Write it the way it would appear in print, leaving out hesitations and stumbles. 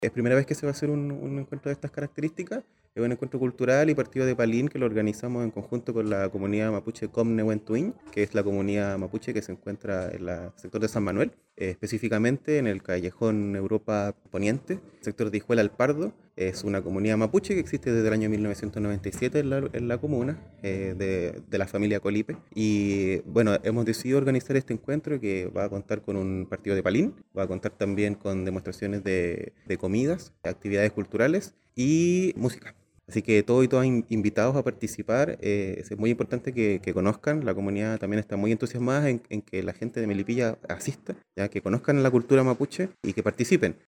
Es primera vez que se va a hacer un encuentro de estas características. Es un encuentro cultural y partido de Palín que lo organizamos en conjunto con la comunidad mapuche Comnehuentuín, que es la comunidad mapuche que se encuentra en el sector de San Manuel, específicamente en el callejón Europa Poniente, sector de Hijuela al Pardo. Es una comunidad mapuche que existe desde el año 1997 en la comuna, de la familia Colipe. Y bueno, hemos decidido organizar este encuentro que va a contar con un partido de Palín, va a contar también con demostraciones de comidas, actividades culturales y música. Así que todos y todas invitados a participar. Es muy importante que conozcan, la comunidad también está muy entusiasmada en que la gente de Melipilla asista, ya que conozcan la cultura mapuche y que participen.